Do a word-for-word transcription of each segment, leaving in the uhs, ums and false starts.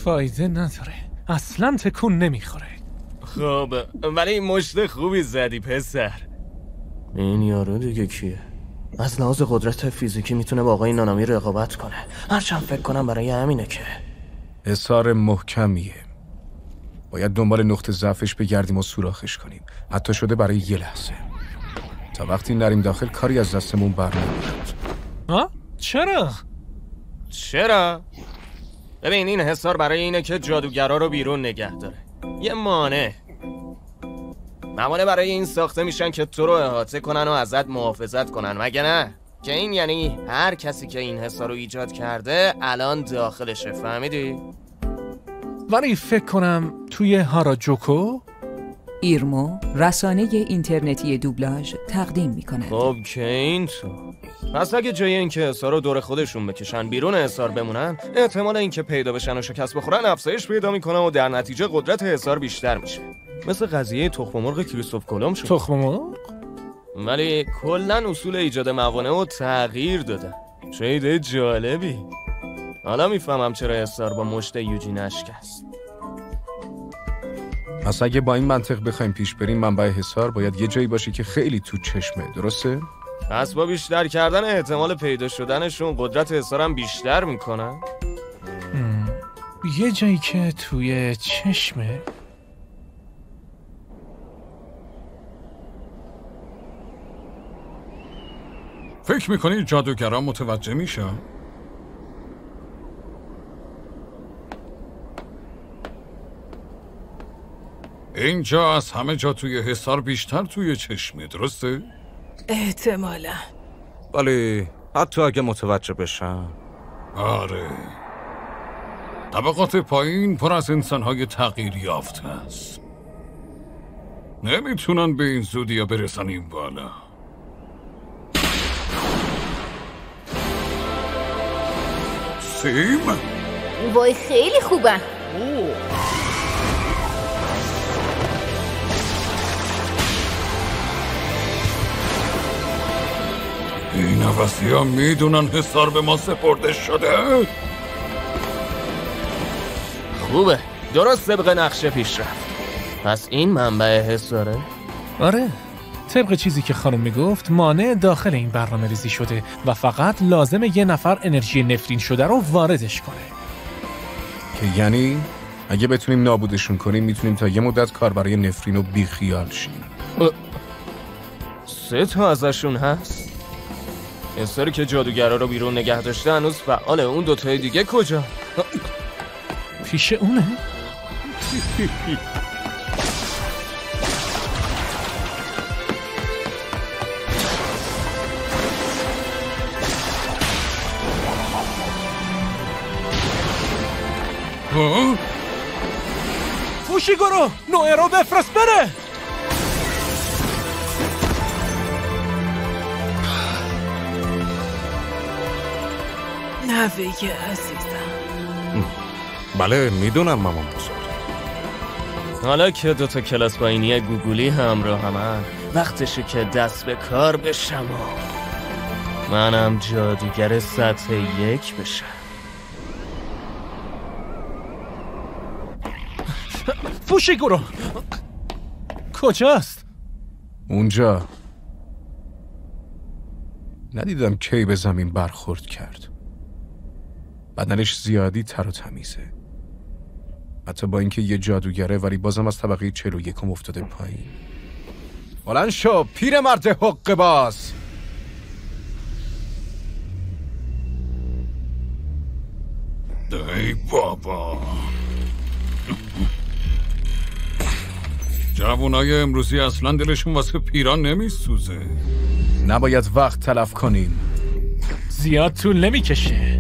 فایده نداره، اصلا تکون نمیخوره. خب ولی مشت خوبی زدی پسر. این یارو دیگه کیه؟ از لحاظ قدرت فیزیکی میتونه با آقای نانامی رقابت کنه، هرچند فکر کنم برای همینه که حصار محکمیه، باید دنبال نقطه ضعفش بگردیم و سوراخش کنیم، حتی شده برای یه لحظه. تا وقتی نریم داخل کاری از دستمون بر نمیاد. ها؟ چرا؟ چرا؟ ببین این حصار برای اینه که جادوگرا رو بیرون نگه داره. یه مانع. موانع برای این ساخته میشن که تو رو احاطه کنن و ازت محافظت کنن، مگه نه؟ که این یعنی هر کسی که این حصار رو ایجاد کرده الان داخلشه، فهمیدی؟ ولی فکر کنم توی هاراجوکو ایرمو رسانه اینترنتی دوبلاژ تقدیم میکنه. خب که این تو پس اگه جای این که حصار رو دور خودشون بکشن بیرون حصار بمونن، احتمال این که پیدا بشن و شکست بخورن افزایش پیدا میکنه و در نتیجه قدرت حصار بیشتر میشه. مثل قضیه تخم مرغ کریستوف کلمب شد. تخم مرغ؟ ولی کلا اصول ایجاد موانع رو تغییر دادن. چه ایده جالبی. حالا میفهمم چرا حصار با مشت یوجین شکست. پس اگه با این منطق بخوایم پیش بریم، منبع حصار باید یه جایی باشه که خیلی تو چشمه، درسته؟ پس با بیشتر کردن احتمال پیدا شدنشون قدرت حصارم بیشتر میکنن؟ یه جایی که توی چشمه؟ فکر میکنی جادوگران متوجه میشن؟ اینجا از همه جا توی حصار بیشتر توی چشمه، درسته؟ احتمالا. ولی حتی اگه متوجه بشن. آره، طبقات پایین پر از انسان‌های تغییر یافته است، نمیتونن به این زودی برسن این بالا. سیم؟ وای خیلی خوبه. این عوضی ها میدونن حصار به ما سپرده شده؟ خوبه، درست طبق نقشه پیش رفت. پس این منبع حصاره؟ آره، طبق چیزی که خانم میگفت مانع داخل این برنامه ریزی شده و فقط لازمه یه نفر انرژی نفرین شده رو واردش کنه. که یعنی اگه بتونیم نابودشون کنیم میتونیم تا یه مدت کار برای نفرین رو بیخیال شیم. سه تا ازشون هست؟ حصاری که جادوگرا رو بیرون نگه داشته هنوز فعاله. اون دوتای دیگه کجا؟ پیش اونه؟ فوشیگورو نوئه رو بفرست بره. نوه عزیزم. بله میدونم مامان بزرگ. حالا که دوتا کلاس پایینی گوگلی همراه همه، وقتشه که دست به کار بشم و منم جادوگر سطح یک بشم. فوشیگورو کجاست؟ اونجا. ندیدم کی به زمین برخورد کرد. بدنش زیادی تر و تمیزه، حتی با اینکه یه جادوگره ولی بازم از طبقه چهل و یکم افتاده پایین. بلند شو پیرمرد حقه باز. ای بابا، جوانای امروزی اصلا دلشون واسه پیران نمیسوزه. نباید وقت تلف کنیم. زیاد طول نمیکشه.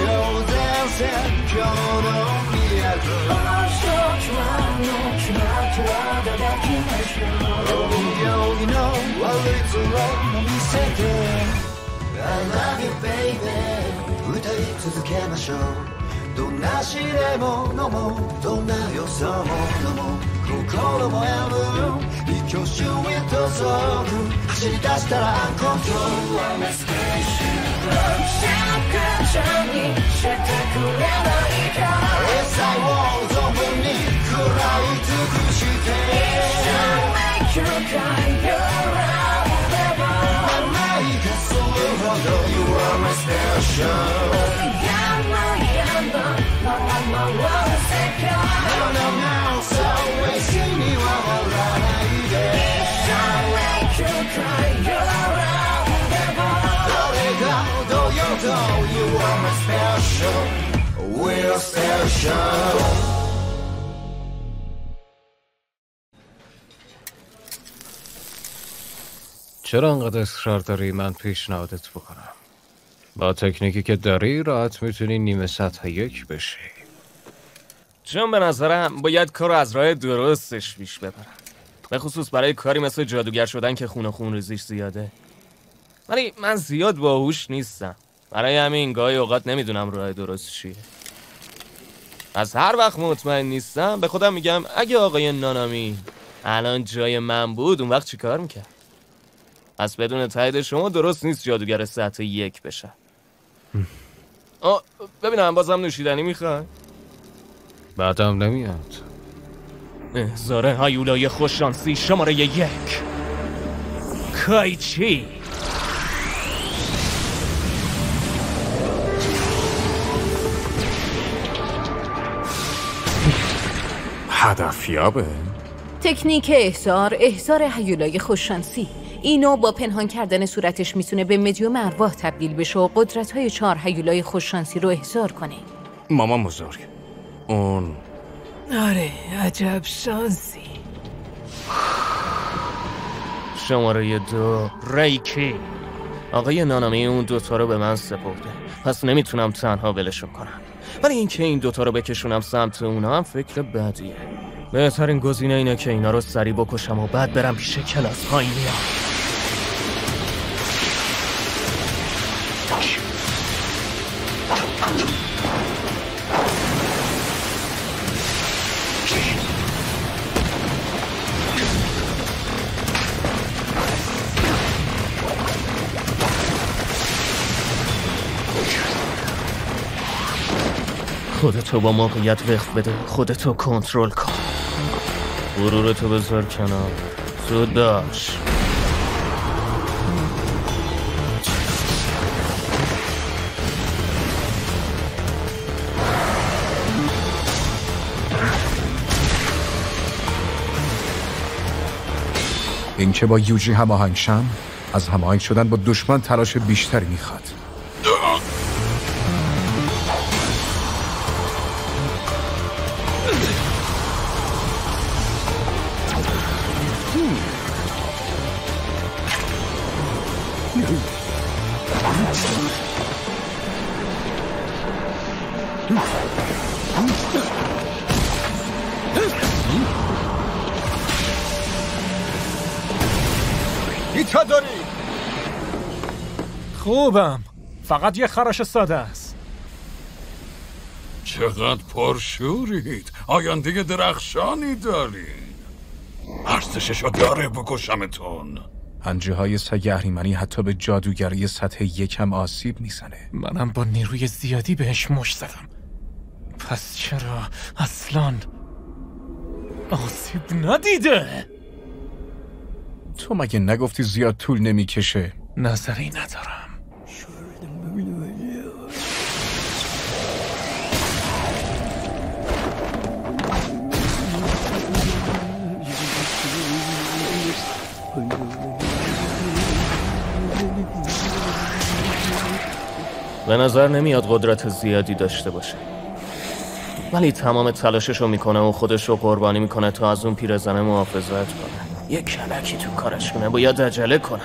Go, go, dancing, go, don't be a girl. どんな試練も飲もうどんな良さも飲もう心もやむ一挙手へとそぐ走り出したらアンコントロールはメスケーションシャンカちゃんにしてくれないかエサイを存分に食らい尽くして一生 make you cry you're around the bar 甘いがするほど You are my special No, no, no, so wasting you all right. Shall make you cry, you're around the bar. Do you do, you are my special, we're special. چرا انقدر اصرار داری من پیشنهادت بکنم؟ با تکنیکی که داری راحت میتونی نیمه سطح یک بشی. چون به نظرم باید کار رو از راه درستش پیش ببرم، به خصوص برای کاری مثل جادوگر شدن که خون و خون ریزیش زیاده. ولی من زیاد باهوش نیستم، برای همین گاهی اوقات نمیدونم راه درست چیه. از هر وقت مطمئن نیستم به خودم میگم اگه آقای نانامی الان جای من بود اون وقت چی کار میکرد؟ پس بدون تایید شما درست نیست جادوگر سطح یک بشه. آه ببینم بازم نوشیدنی میخوای؟ بعدم نمیاد. احضار هیولای خوششانسی شماره یک کایچی. هدفیابه؟ تکنیک احضار احضار هیولای خوششانسی. اینو با پنهان کردن صورتش میتونه به مدیوم ارواح تبدیل بشه و قدرت‌های چهار هیولای خوششانسی رو احضار کنه. مامان بزرگ اون آره عجب شانسی. شماره دو ریکی. آقای نانامی اون دوتا رو به من سپرده، پس نمیتونم تنها ولشون کنم، ولی اینکه این دوتا رو بکشونم سمت اونا هم فکر بدیه. بهترین گزینه اینه که اینا رو سریع بکشم و بعد برم پیش کلاس هایلیا. خودتو با موقعیت وقت بده، خودتو کنترل کن، غرورتو بذار کنار، زود باش. این که با یوجی هماهنگ شم، از هماهنگ شدن با دشمن تلاش بیشتری میخواد. داری؟ خوبم، فقط یه خراش ساده است. چقدر پرشورید، آینده درخشانی دارین. ارزششو داره بکشمتون. پنجه های سگ اهریمنی حتی به جادوگری سطح یکم آسیب میزنه. منم با نیروی زیادی بهش مش زدم، پس چرا اصلاً آسیب ندیده؟ تو مگه نگفتی زیاد طول نمیکشه؟ نظری ندارم. به نظر نمیاد قدرت زیادی داشته باشه، ولی تمام تلاششو میکنه و خودشو قربانی میکنه تا از اون پیرزنه محافظت کنه. یه کلکی تو کارش کنه، باید عجله کنه.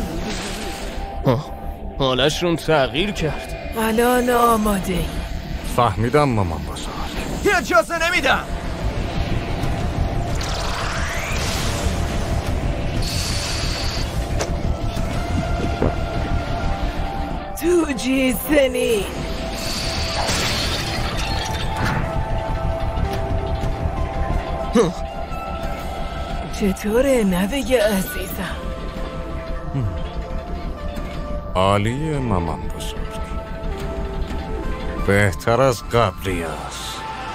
حالشون تغییر کرد. الان آماده ای. فهمیدم مامان بزرگ. اجازه نمیدم. تو جیسنی چطوره نوه عزیزم؟ عالیه مامان بزرگ، بهتر از قبلی است.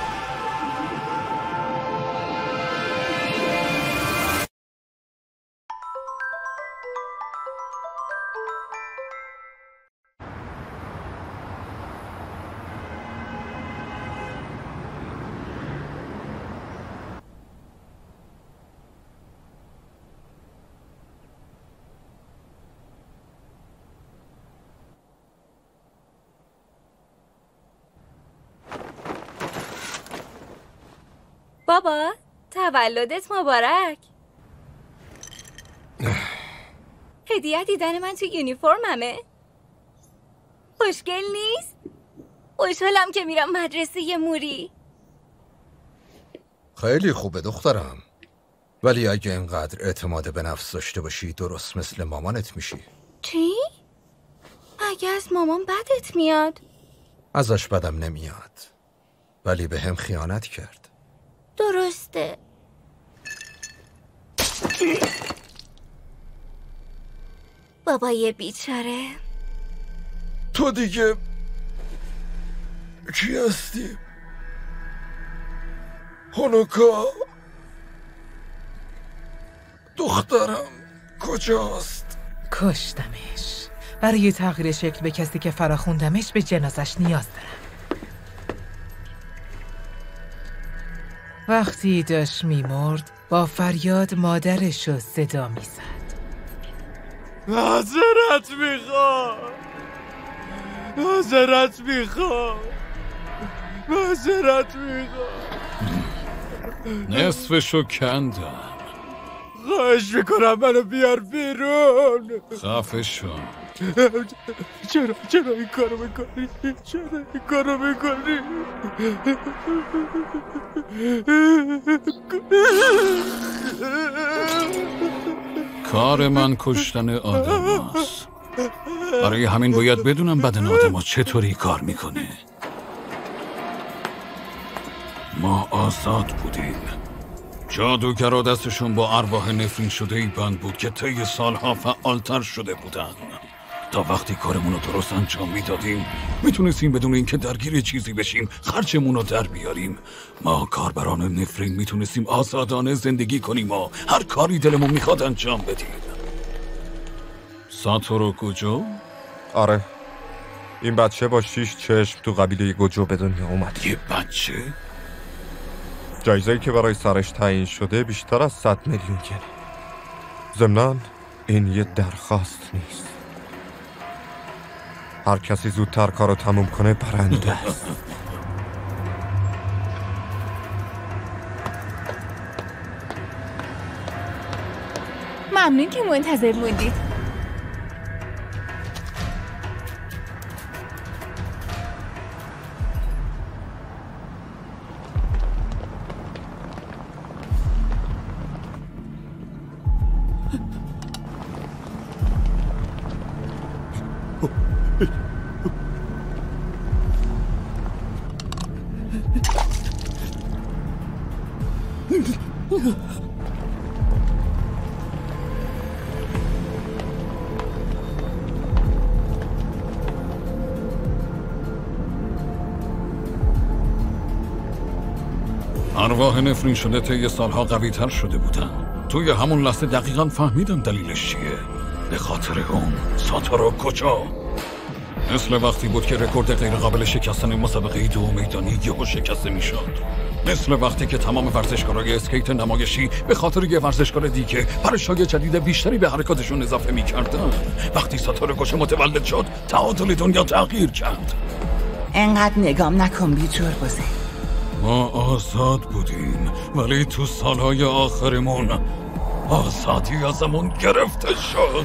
بابا تولدت مبارک. هدیه دیدن من تو یونیفرممه. خوشگل نیست؟ خوشحالم که میرم مدرسه موری. خیلی خوبه دخترم، ولی اگه اینقدر اعتماد به نفس داشته باشی درست مثل مامانت میشی. چی؟ اگه از مامان بدت میاد؟ ازش بدم نمیاد، ولی به هم خیانت کرد. درسته. بابای بیچاره. تو دیگه کی هستی؟ هانوکا دخترم کجاست؟ کشتمش. برای تغییر شکل به کسی که فراخوندمش به جنازش نیاز دارم. وقتی داشت میمرد با فریاد مادرش رو صدا میزد. معذرت میخوام، معذرت میخوام، معذرت میخوام. نصفشو کندم. خواهش میکنم منو بیار بیرون. خفه شو. چرا چرا این کارو میکنی؟ چرا این کارو میکنی؟ کار من کشتن آدم هست. برای همین باید بدونم بدن آدم ها چطوری کار میکنه. ما آزاد بودیم. جادوگرا دستشون با ارواح نفرین شده ای بند بود که طی سالها فعالتر شده بودن. تا وقتی کارمون رو درست انجام میدادیم میتونستیم بدون اینکه درگیر چیزی بشیم خرجمون رو در بیاریم. ما کاربران نفرین میتونستیم آزادانه زندگی کنیم و هر کاری دلمون میخواد انجام بدیم. ساتورو گوجو؟ آره، این بچه با شیش چشم تو قبیله گوجو به دنیا اومد. یه بچه؟ جایزه‌ای که برای سرش تعیین شده بیشتر از صد میلیون ینه. ضمناً این یه درخواست نیست. هر کسی زودتر کارو تموم کنه برنده است. ممنون که منتظر موندید. ارواح نفرین شده طی سالها قوی تر شده بودن. توی همون لحظه دقیقا فهمیدم دلیلش چیه. به خاطر اون ساتورو کجا؟ مثل وقتی بود که رکورد غیر قابل شکستن مسابقه دو میدانی یهو شکسته میشد. مثل وقتی که تمام ورزشکارای اسکیت نمایشی به خاطر یه ورزشکار دیگه پرشای جدید بیشتری به حرکاتشون اضافه میکردن. وقتی ساتورو کجا متولد شد تعادل دنیا تغییر کرد. انقدر نگام نکن بیجور بزه. ما آزاد بودیم ولی تو سالهای آخرمون آزادی ازمون گرفته شد.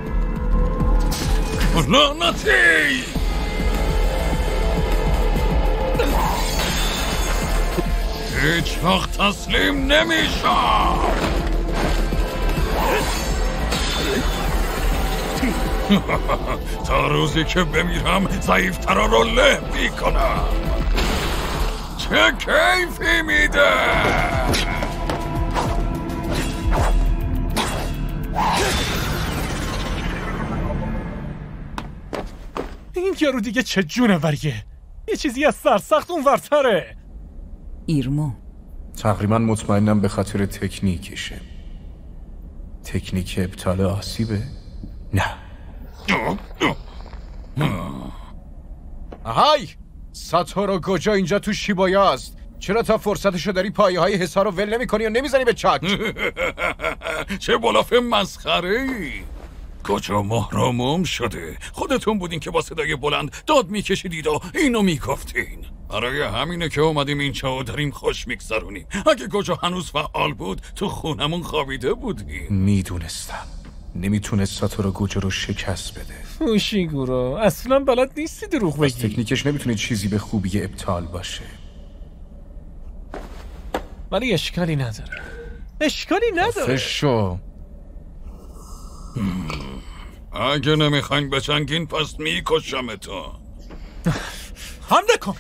لعنتی! هیچ وقت تسلیم نمیشم. تا روزی که بمیرم ضعیفترا رو له میکنم. چه کیفی میده. این یارو دیگه چه جونوریه؟ یه چیزی از سرسخت اون ورتره. ایرمو تقریبا مطمئنم به خاطر تکنیکشه. تکنیک ابطال آسیبه؟ نه. آهای! ساتورو کجا اینجا تو شیبایا است؟ چرا تا فرصتشو داری پایه های حصار رو ول نمی کنی و نمیزنی به چاک؟ چه بلاف مسخره ای؟ کجا محرموم شده؟ خودتون بودین که با صدای بلند داد میکشیدید و اینو میگفتین. برای همینه که اومدیم اینجا و داریم خوش میگذرونیم. اگه کجا هنوز فعال بود تو خونمون خوابیده بودیم. میدونستم نمیتونست ساتورو گوجو رو شکست بده. فوشیگورو اصلا بلد نیستی دروغ بگی. تکنیکش نمیتونه چیزی به خوبی ابطال باشه. ولی اشکالی نداره. اشکالی نداره. فشو اگه نمیخواین بچنگین پس میکشمتون. حمله کن.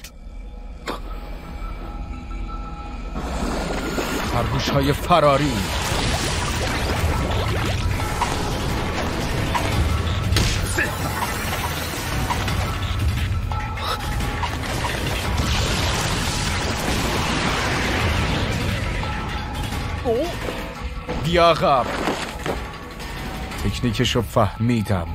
خرگوش های فراری. بیا عقب. تکنیکشو فهمیدم.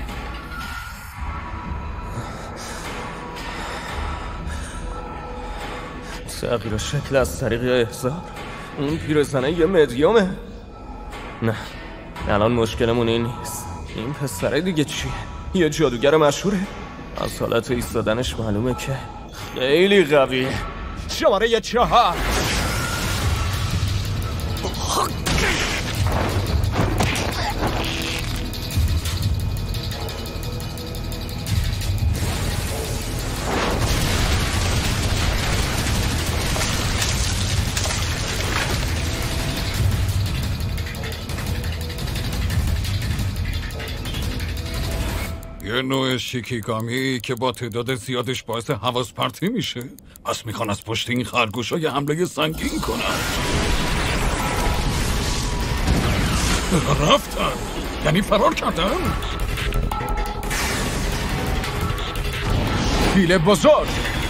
تغییر شکل از طریق احضار. اون پیرزنه یه مدیومه. نه الان مشکلمون این نیست. این پسره دیگه چیه؟ یه جادوگر مشهوره. از حالت ایستادنش معلومه که خیلی قویه. شماره یه چهار. یه نوع شیکیگامی که با تعداد زیادش باعث حواس پرتی میشه. پس میخوان از پشت این خرگوش های حمله سنگین کنن. رفتن یعنی فرار کردن. پیل بزرگ.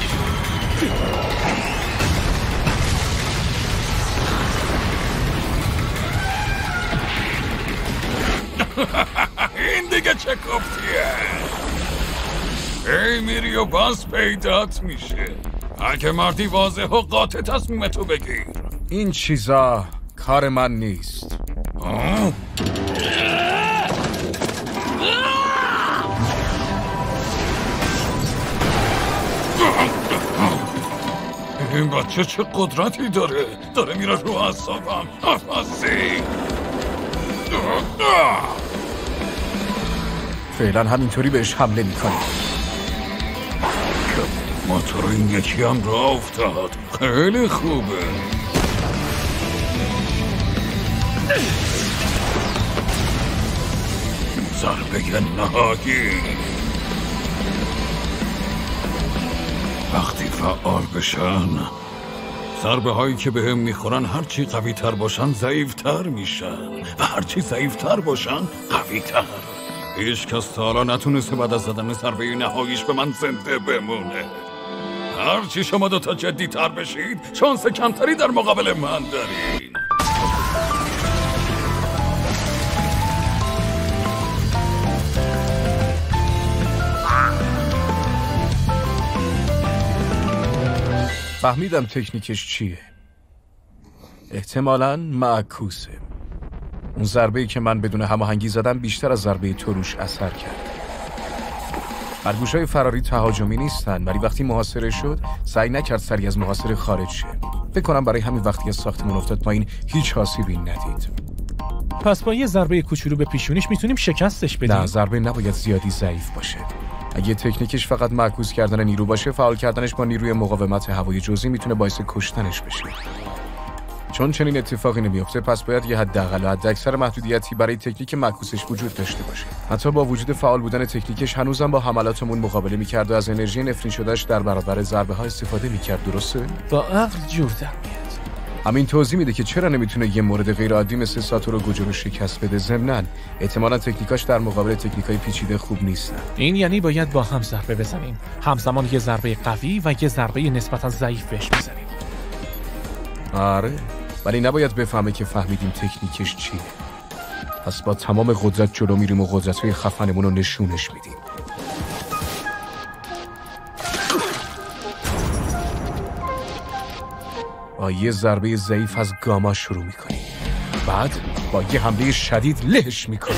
این دیگه چه کفتیه؟ ای میری و باز پیدات میشه. اگه مردی واضح و قاطع تصمیمتو بگیر. این چیزا کار من نیست. آه؟ این بچه چه قدرتی داره؟ داره میره رو اعصابم. افاسی فعلا همینطوری بهش حمله میکنی. موتور این یکی هم راه افتاد. خیلی خوبه. ضربه نهایی. وقتی فعال بشن ضربه هایی که به هم میخورن هرچی قوی تر باشن ضعیف تر میشن و هرچی ضعیف تر باشن قوی تر. هیچ کس تا حالا نتونسته بعد از زدن ضربه نهاییش به من زنده بمونه. هرچی شما دوتا جدی تر بشید شانس کمتری در مقابل من دارین. فهمیدم تکنیکش چیه. احتمالاً معکوسه. اون ضربه‌ای که من بدون هماهنگی زدم بیشتر از ضربه تو روش اثر کرد. خرگوش‌های فراری تهاجمی نیستن، ولی وقتی محاصره شد سعی نکرد سریع از محاصره خارج شه. فکر کنم برای همین وقتی از ساختمون افتاد پایین هیچ آسیبی ندید. پس با یه ضربه کوچولو به پیشونیش میتونیم شکستش بدیم. نه، ضربه نباید زیادی ضعیف باشه. اگه تکنیکش فقط معکوس کردن نیرو باشه، فعال کردنش با نیروی مقاومت هوایی جزئی میتونه باعث کشتنش بشه. چون چنین اتفاقی نمیفته پس باید یه حداقل و حداکثر محدودیتی برای تکنیک معکوسش وجود داشته باشه. حتی با وجود فعال بودن تکنیکش هنوزم با حملاتمون مقابله می‌کرد و از انرژی نفرین شدهش در برابر ضربه‌ها استفاده می‌کرد. درسته؟ با عقل جور در میاد. همین توضیح میده که چرا نمیتونه یه مورد غیر عادی مثل ساتورو گوجو رو شکست بده. ضمناً احتمالاً تکنیکاش در مقابل تکنیکای پیچیده خوب نیستن. این یعنی باید با هم ضربه بزنیم. همزمان یه ضربه قوی و یه ضربه نسبتاً ضعیف بهش بزنیم. آره، ولی نباید بفهمه که فهمیدیم تکنیکش چیه. پس با تمام قدرت جلو میریم و قدرت‌های خفنمون رو نشونش میدیم. با یه ضربه ضعیف از گاما شروع میکنیم. بعد با یه حمله شدید لهش میکنیم.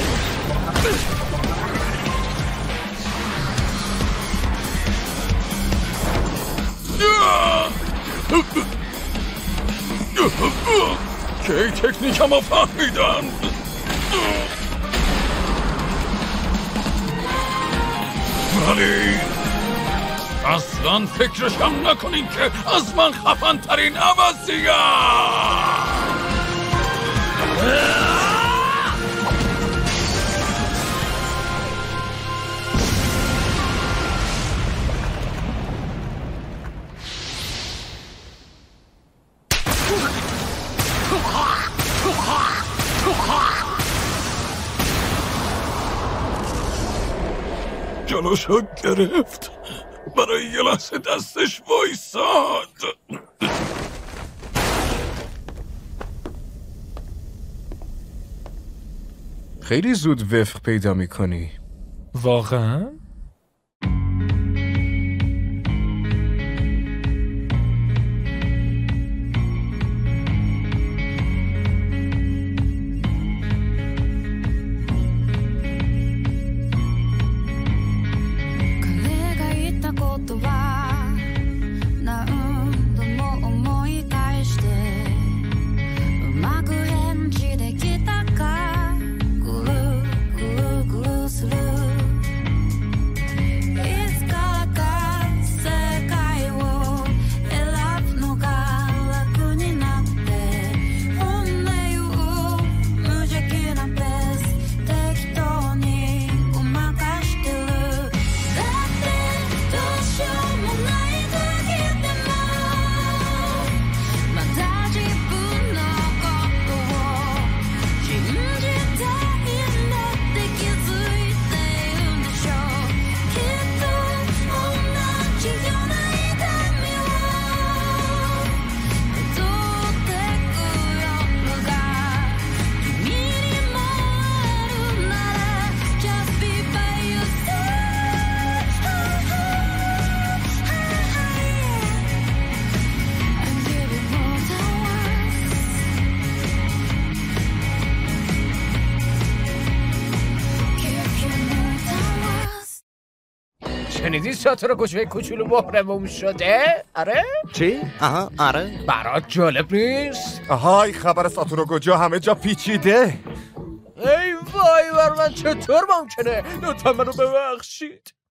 که ای تکنیکم رو فهمیدن. ولی اصلا فکرشم نکنین که از من خفن ترین عوضیم. جلوشو گرفت، برای یه لحظه دستش وایساد. خیلی زود وفق پیدا میکنی. واقعا؟ شنیدی ساتورو گوجوی کوچولو محرمون شده؟ آره؟ چی؟ آها آره. برات جالب نیست؟ آهای خبر ساتورو گوجو همه جا پیچیده. ای وای بر من، چطور ممکنه؟ لطفا منو ببخشید.